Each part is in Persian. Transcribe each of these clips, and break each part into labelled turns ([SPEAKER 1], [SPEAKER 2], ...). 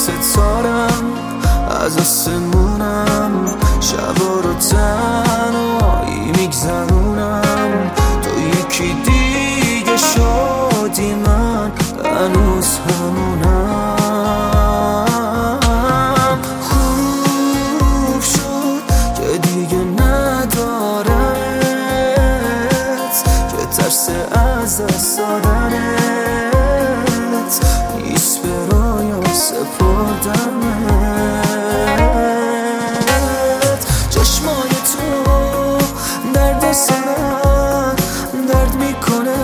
[SPEAKER 1] ستارم از آسمونم، شبا رو تنهایی میگذرونم. تو یکی دیگه شدی، من هنوز همونم. خوب شد که دیگه ندارمت، که ترس از دست دادنت نیست به رویا سپردنت. چشمای تو درد سرم درد میکنه،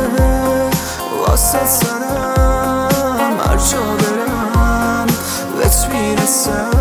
[SPEAKER 1] واسه سرم هر جا برم بهت میرسم.